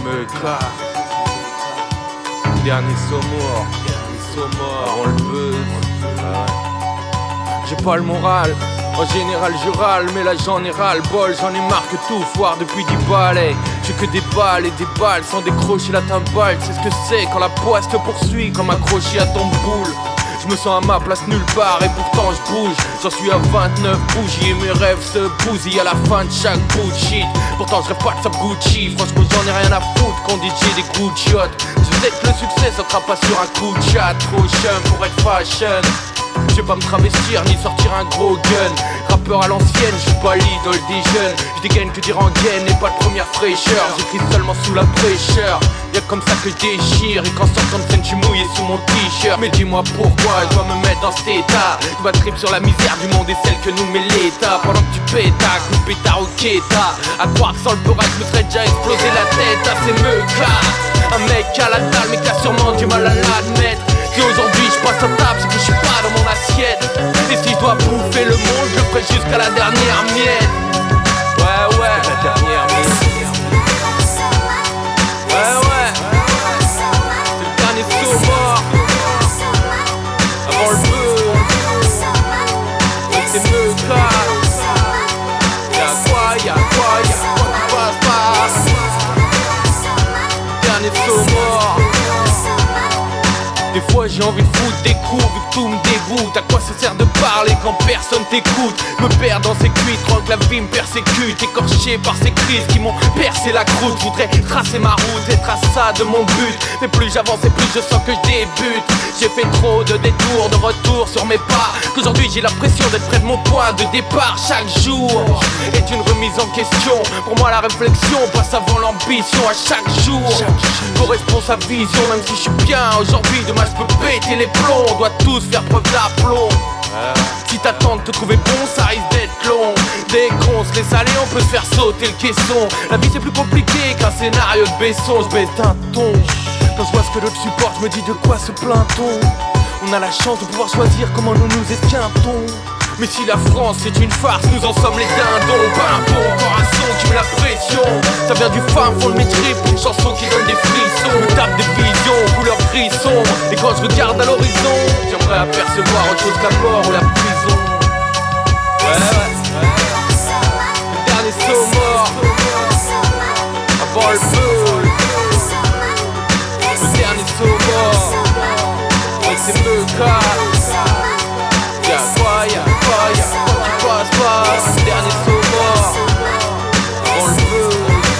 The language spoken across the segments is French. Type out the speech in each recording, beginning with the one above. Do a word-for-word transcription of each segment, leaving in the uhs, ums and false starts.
me cas. Dernier saut mort, dernier saut mort avant le buzz. Ah ouais. J'ai pas le moral, en général je râle, mais là j'en ai ras le bol, j'en ai marre que tout foire depuis dix balais. J'ai que des balles et des balles sans décrocher la timbale. C'est ce que c'est quand la poisse te poursuit comme accroché à ton boule. Je me sens à ma place nulle part et pourtant je bouge. J'en suis à vingt-neuf bougies et mes rêves se bousillent à la fin de chaque bout de shit. Pourtant je rêve pas de ça Gucci, franchement j'en ai rien à foutre qu'on dit j'ai des coups de shot. Je sais que le succès ça sera pas sur un coup de chat. Trop chum pour être fashion. Je vais pas me travestir ni sortir un gros gun. Rappeur à l'ancienne, je suis pas l'idole des jeunes. Je dégaine que des rengaines et pas de première fraîcheur. J'écris seulement sous la fraîcheur. Y'a comme ça que je déchire. Et quand sortant de scène, je suis mouillé sous mon t-shirt. Mais dis-moi pourquoi je dois me mettre dans cet état. Je dois trip sur la misère du monde et celle que nous met l'état. Pendant que tu pétas, coup de pétard au quêta. À croire que sans le beurre, je me serais déjà explosé la tête. Ah c'est me casse. Un mec à la dalle mais qui a sûrement du mal à l'admettre. Si aujourd'hui je passe à table, c'est que je suis pas dans mon assiette. Et si je dois bouffer le monde, je le ferai jusqu'à la dernière miette. Ouais ouais, la dernière miette. Ouais ouais, c'est le dernier saut mort avant le feu. Et c'est me casse. Y'a quoi, y'a quoi, y'a quoi qui passe pas. Dernier saut mort. Des fois j'ai envie de foutre des coups vu que tout me dégoûte. À quoi ça sert de parler quand personne t'écoute? Me perdre dans ces cuites, croire que la vie me persécute. Écorché par ces crises qui m'ont percé la croûte. Je voudrais tracer ma route, être à ça de mon but. Mais plus j'avance et plus je sens que je débute. J'ai fait trop de détours, de retour sur mes pas, qu'aujourd'hui j'ai l'impression d'être près de mon point de départ. Chaque jour est une remise en question. Pour moi la réflexion passe avant l'ambition. À chaque jour correspond sa vision. Même si je suis bien aujourd'hui, demain je peux péter les plombs. On doit tous faire preuve d'aplomb. Si t'attends de te trouver bon, ça risque d'être long. Dès qu'on se laisse aller, on peut se faire sauter le caisson. La vie c'est plus compliqué qu'un scénario de Besson. Je baisse d'un ton. Quand je vois ce que l'autre supporte, je me dis de quoi se plaint-on. On a la chance de pouvoir choisir comment nous nous esquintons. Mais si la France c'est une farce, nous en sommes les dindons. Pas un bon, encore un son qui met la pression. Ça vient du fin fond de mes tripes, une chanson qui donne des frissons. Me tape des visions, couleur gris sombre. Et quand je regarde à l'horizon, j'aimerais apercevoir autre chose que la mort ou la prison. Ouais, ouais, ouais. Le dernier saut mort avant le feu. Le dernier saut mort. Ouais, c'est me casse. Y'a quoi, y'a quoi, y'a quoi qui passe pas. Dernier saut mort avant le feu.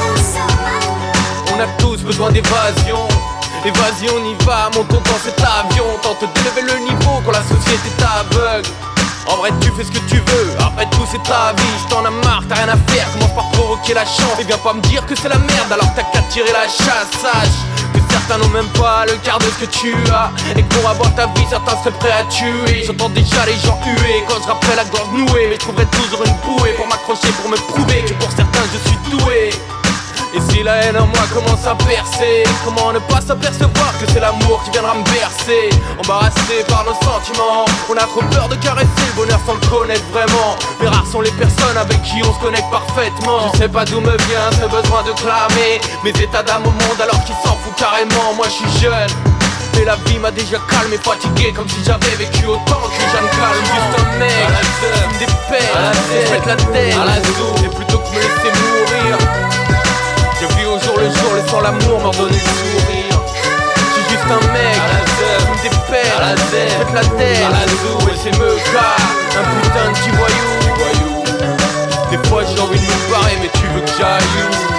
On a tous besoin d'évasion. Et vas-y on y va, montons dans cet avion. Tente d'élever le niveau quand la société t'aveugle. En vrai tu fais ce que tu veux, après tout c'est ta vie. J't'en as marre, t'as rien à faire, commence par provoquer la chance. Et viens pas me dire que c'est la merde alors que t'as qu'à tirer la chasse. Sache que certains n'ont même pas le quart de ce que tu as. Et que pour avoir ta vie certains seraient prêts à tuer. J'entends déjà les gens huer quand je rappelle la gorge nouée. Mais je trouverai toujours une bouée pour m'accrocher, pour me prouver que pour certains je suis doué. Et si la haine en moi commence à percer, comment ne pas s'apercevoir que c'est l'amour qui viendra me bercer. Embarrassé par nos sentiments, on a trop peur de caresser le bonheur sans le connaître vraiment. Mais rares sont les personnes avec qui on se connecte parfaitement. Je sais pas d'où me vient ce besoin de clamer mes états d'âme au monde alors qu'il s'en fout carrément. Moi je suis jeune, mais la vie m'a déjà calmé, fatigué comme si j'avais vécu autant que Jeanne Calme. Juste un mec, qui me dépêche, je pète la tête, et plutôt que me laisser mourir, je vis au jour le jour, laissant l'amour m'ordonner le sourire. Je suis juste un mec, qui me dépêche, je pète la tête, et c'est me cas, un putain de petit voyou. Des fois j'ai envie de me barrer, mais tu veux que j'aille où?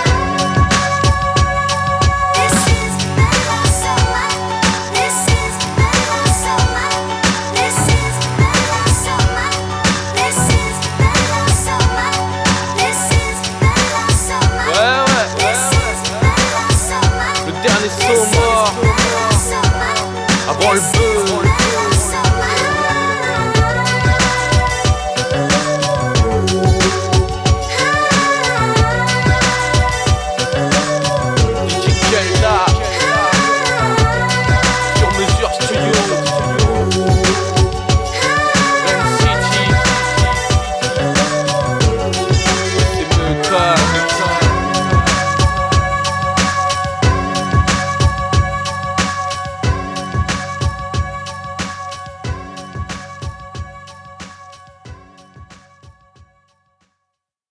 Saut mort avant le feu.